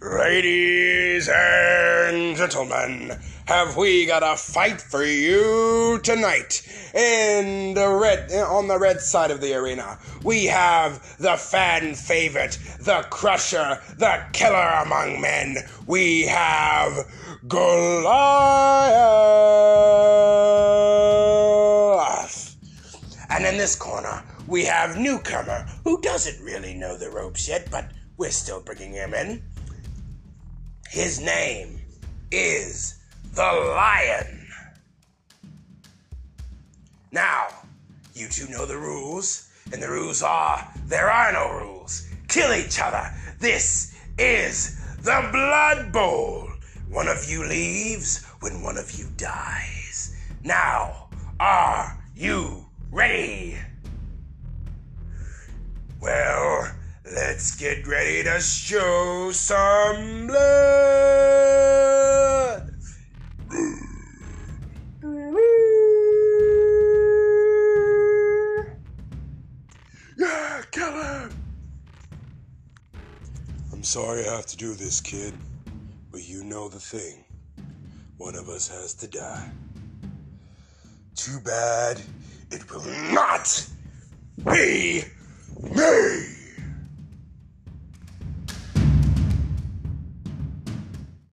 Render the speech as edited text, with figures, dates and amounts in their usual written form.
Ladies and gentlemen, have we got a fight for you tonight? On the red side of the arena, we have the fan favorite, the crusher, the killer among men. We have Goliath. And in this corner, we have newcomer who doesn't really know the ropes yet, but we're still bringing him in. His name is the Lion. Now, you two know the rules, and the rules are, there are no rules. Kill each other. This is the Blood Bowl. One of you leaves when one of you dies. Now, are you ready? Well, let's get ready to show some blood. Yeah, kill him. I'm sorry I have to do this, kid, but you know the thing. One of us has to die. Too bad it will not be me.